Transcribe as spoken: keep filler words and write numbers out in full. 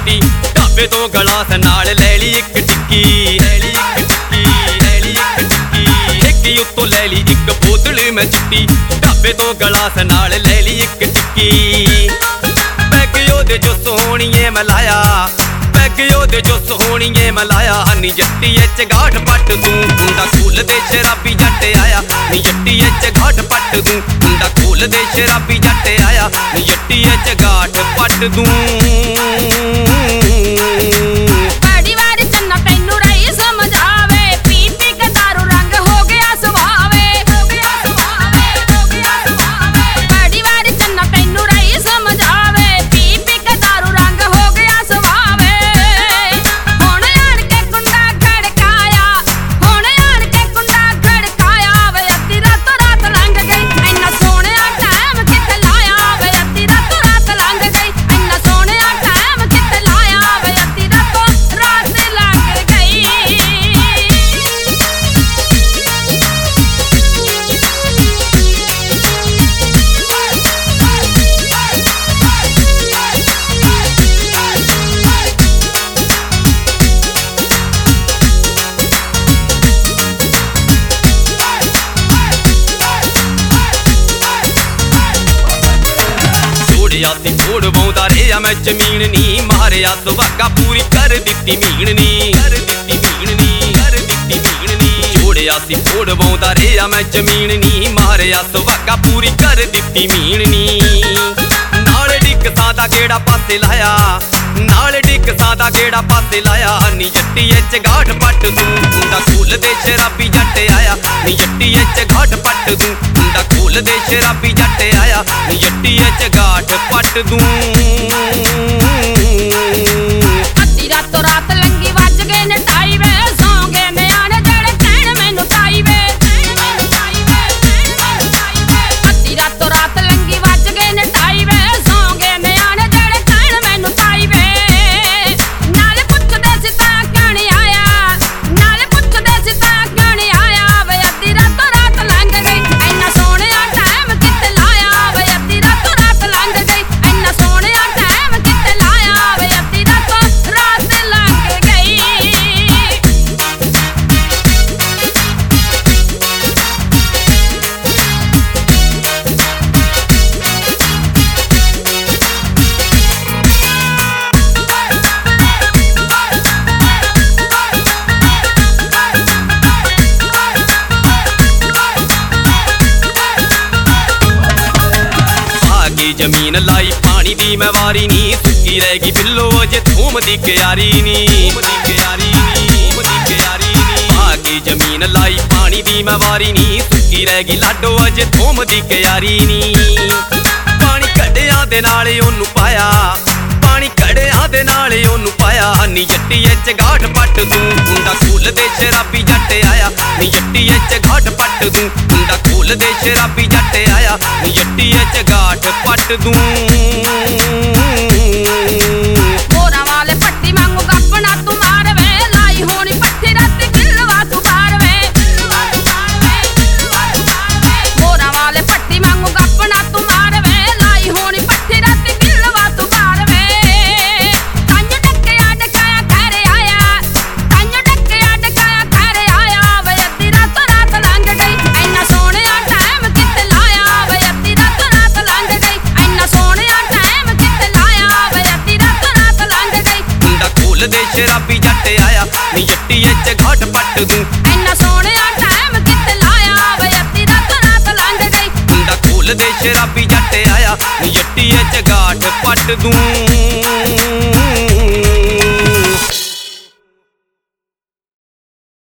ਜੱਟੀ ਢਾਬੇ ਤੋਂ ਗਲਾਸ ਨਾਲ ਲੈ ਲਈ ਇੱਕ ਟਿੱਕੀ ਲੈ ਲਈ ਇੱਕ ਟਿੱਕੀ ਲੈ ਲਈ ਇੱਕ ਟਿੱਕੀ ਇੱਕ ਉੱਤੋਂ ਲੈ ਲਈ ਇੱਕ ਬੋਤਲ ਮੈਂ ਚਿੱਟੀ ਢਾਬੇ ਤੋਂ ਗਲਾਸ ਨਾਲ ਲੈ ਲਈ ਇੱਕ ਟਿੱਕੀ ਪੈਗ ਉਹਦੇ ਜੋ ਸੋਹਣੀਏ ਮੈਂ ਲਾਇਆ ਪੈਗ ਉਹਦੇ ਜੋ ਸੋਹਣੀਏ ਮੈਂ ਲਾਇਆ ਨੀ ਜੱਟੀ ਐ ਚਗਾਠ ਪੱਟ ਤੂੰ ਮੁੰਡਾ ਖੂਲ ਦੇ ਸ਼ਰਾਬੀ ਜੱਟ ਆਇਆ ਨੀ ਜੱਟੀ ਐ ਚਗਾਠ ਪੱਟ ਤੂੰ ਮੁੰਡਾ ਖੂਲ ਦੇ ਸ਼ਰਾਬੀ ਜੱਟ ਆਇਆ ਨੀ ਜੱਟੀ ਐ ਚਗਾਠ ਪੱਟ ਤੂੰ ਬੜੀ ਵਾਰੀ ਚੰਨਾ ਤੈਨੂੰ ਰਹੀ ਸਮਝ ਆਵੇ ਪੀ ਪੀ ਕੇ ਦਾਰੂ ਰੰਗ ਹੋ ਗਿਆ ਸੁਭਾਵੇ ਹੋ ਗਿਆ ਸੁਭਾਵੇ ਹੋ ਗਿਆ ਸੁਭਾਵੇ ਬੜੀ ਵਾਰੀ ਚੰਨਾ ਤੈਨੂੰ ਰਹੀ ਸਮਝ ਆਵੇ ਪੀ ਪੀ ਕੇ ਦਾਰੂ ਰੰਗ ਹੋ ਗਿਆ ਸੁਭਾਵੇ ਹੁਣ ਆਣ ਕੇ ਕੁੰਡਾ ਖੜਕਾਇਆ ਹੁਣ ਆਣ ਕੇ ਕੁੰਡਾ ਖੜਕਾਇਆ ਵੇ ਅੱਧੀ ਰਾਤੋਂ ਰਾਤ ਲੰਘ ਗਈ ਇੰਨਾ ਸੋਹਣਿਆ ਟਾਈਮ ਕਿੱਥੇ ਲਾਇਆ ਵੇ ਅੱਧੀ ਰਾਤੋਂ ਰਾਤ ਲੰਘ ਗਈ ਇੰਨਾ ਸੋਹਣਿਆ ਟਾਈਮ ਕਿੱਥੇ ਲਾਇਆ ਵੇ ਅੱਧੀ ਰਾਤੋਂ ਰਾਤ ਲੰਘ ਗਈ ਛੋੜਿਆ ਸੀ ਛੋੜ ਵਾਉਂਦਾ ਰਿਹਾ ਮੈਂ ਜ਼ਮੀਨ ਨੀ ਮਾਰਿਆ ਸੁਹਾਗਾ ਪੂਰੀ ਕਰ ਦਿੱਤੀ ਮੀਣ ਨੀ ਕਰ ਦਿੱਤੀ ਮੀਣ ਨੀ ਕਰ ਦਿੱਤੀ ਮੀਣ ਨੀ ਛੋੜਿਆ ਸੀ ਛੋੜ ਵਾਉਂਦਾ ਰਿਹਾ ਮੈਂ ਜ਼ਮੀਨ ਨੀ ਮਾਰਿਆ ਸੁਹਾਗਾ ਪੂਰੀ ਕਰ ਦਿੱਤੀ ਮੀਣ ਨੀ ਨਾਲ ਡਿੱਕਸਾਂ ਦਾ ਗੇੜਾ ਪਾਸੇ ਲਾਇਆ ਨਾਲ ਡਿੱਕਸਾਂ ਦਾ ਗੇੜਾ ਪਾਸੇ ਲਾਇਆ ਨੀ ਜੱਟੀ ਐ ਚਗਾਠ ਪੱਟ ਤੂੰ ਮੁੰਡਾ ਖੂਲ ਦੇ ਸ਼ਰਾਬੀ ਜੱਟ ਆਇਆ ਨੀ ਜੱਟੀ ਐ ਚਗਾਠ ਪੱਟ ਤੂੰ ਮੁੰਡਾ ਖੂਲ ਦੇ ਸ਼ਰਾਬੀ ਜੱਟ ਆਇਆ ਨੀ ਜੱਟੀ ਐ ਚਗਾਠ ਪੱਟ ਤੂੰ ਅੱਧੀ ਰਾਤੋਂ ਰਾਤ ਲੰਗੀ ਵੱਜ ਗਏ ਨੇ ਢਾਈ ਵੇ ਸੌਂ ਗਏ ਨਿਆਣੇ ਜਿਹੜੇ ਕਹਿਣ ਮੈਨੂੰ ਤਾਈ ਵੇ ਅੱਧੀ ਰਾਤੋਂ ਰਾਤ ਲੰਗੀ ਵੱਜ ਗਏ ਨੇ ਢਾਈ ਵੇ ਸੌਂ ਗਏ ਨਿਆਣੇ ਜਿਹੜੇ ਕਹਿਣ ਮੈਨੂੰ ਤਾਈ ਵੇ ਨਾਲੇ ਪੁੱਛਦੇ ਸੀ ਤਾਂ ਕਿਉਂ ਨੀ ਆਇਆ ਨਾਲੇ ਪੁੱਛਦੇ ਸੀ ਤਾਂ ਕਿਉਂ ਨੀ ਆਇਆ ਵੇ ਅੱਧੀ ਰਾਤੋਂ ਰਾਤ ਲੰਘ ਗਈ ਇੰਨਾ ਸੋਹਣਿਆ ਟਾਈਮ ਕਿੱਥੇ ਲਾਇਆ ਵੇ ਅੱਧੀ ਰਾਤੋਂ ਰਾਤ ਲੰਘ ਗਈ ਇੰਨਾ ਸੋਹਣਿਆ ਟਾਈਮ ਕਿੱਥੇ ਲਾਇਆ ਵੇ ਅੱਧੀ ਰਾਤੋਂ ਰਾਤ ਲੰਘ ਗਈ ਆਗੀ ਜ਼ਮੀਨ ਲਾਈ ਪਾਣੀ ਦੀ ਮੈਂ ਵਾਰੀ ਨੀ ਸੁੱਕੀ ਰਹਿ ਗਈ ਬਿੱਲੋ ਅਜੇ ਥੂਮ ਦੀ ਕਿਆਰੀ ਨੀ ਥੂਮ ਦੀ ਕਿਆਰੀ ਨੀ ਥੂਮ ਦੀ ਕਿਆਰੀ ਨੀ ਆਗੀ ਜ਼ਮੀਨ ਲਾਈ ਪਾਣੀ ਦੀ ਮੈਂ ਵਾਰੀ ਨੀ ਸੁੱਕੀ ਰਹਿ ਗਈ ਲਾਡੋ ਅਜੇ ਥੂਮ ਦੀ ਕਿਆਰੀ ਨੀ ਪਾਣੀ ਕੱਢਿਆਂ ਦੇ ਨਾਲ ਉਹਨੂੰ ਪਾਇਆ ਪਾਣੀ ਕੱਢਿਆਂ ਦੇ ਨਾਲ ਉਹਨੂੰ ਪਾਇਆ ਨੀ ਜੱਟੀ ਐ ਚਗਾਠ ਪੱਟ ਤੂੰ ਮੁੰਡਾ ਖੂਲ ਦੇ ਸ਼ਰਾਬੀ ਜੱਟ ਆਇਆ ਨੀ ਜੱਟੀ ਐ ਚਗਾਠ ਪੱਟ ਤੂੰ ਮੁੰਡਾ ਖੂਲ ਦੇ ਸ਼ਰਾਬੀ ਜੱਟ ਆਇਆ ਨੀ ਜੱਟੀ ਐ ਚਗਾਠ ਪੱਟ ਤੂੰ ਮੋਰਾਂ ਵਾਲੇ ਪੱਟੀ ਵਾਂਗੂ ਗੱਪਣਾ ਤੂੰ ਮਾਰ ਵੇ ਲਾਈ ਹੋਣੀ ਪੱਠੀ ਰਾਤੀ ਕਿਲਵਾ ਤੂੰ ਬਾਰ ਵੇ ਮੋਰਾਂ ਵਾਲੇ ਪੱਟੀ ਵਾਂਗੂ ਗੱਪਣਾ ਤੂੰ ਮਾਰ ਵੇ ਲਾਈ ਹੋਣੀ ਪੱਠੀ ਰਾਤੀ ਕਿਲਵਾ ਤੂੰ ਬਾਰ ਵੇ ਕੰਨ ਡੱਕਿਆ ਡਕਾਇਆ ਘਰ ਆਇਆ ਕੰਨ ਡੱਕਿਆ ਡਕਾਇਆ ਘਰ ਆਇਆ ਵੇ ਅੱਧੀ ਰਾਤੋਂ ਰਾਤ ਲੰਘ ਗਈ ਇੰਨਾ ਸੋਹਣਿਆ ਟਾਈਮ ਕਿੱਥੇ ਲਾਇਆ ਵੇ ਅੱਧੀ ਰਾਤੋਂ ਰਾਤ ਲੰਘ ਗਈ ਇੰਨਾ ਸੋਹਣਿਆ ਟਾਈਮ ਕਿੱਥੇ ਲਾਇਆ ਵੇ ਅੱਧੀ ਰਾਤੋਂ ਰਾਤ ਲੰਘ ਗਈ ਮੁੰਡਾ ਖੂਲ ਦੇ ਸ਼ਰਾਬੀ ਜੱਟ ਆਇਆ ਨੀ ਜੱਟੀ ਐ ਚਗਾਠ ਪੱਟ ਤੂੰ ਇੰਨਾ ਸੋਹਣਿਆ ਟਾਈਮ ਕਿੱਥੇ ਲਾਇਆ ਵੇ ਅੱਧੀ ਰਾਤੋਂ ਰਾਤ ਲੰਘ ਗਈ ਮੁੰਡਾ ਖੂਲ ਦੇ ਸ਼ਰਾਬੀ ਜੱਟ ਆਇਆ ਨੀ ਜੱਟੀ ਐ ਚਗਾਠ ਪੱਟ ਤੂੰ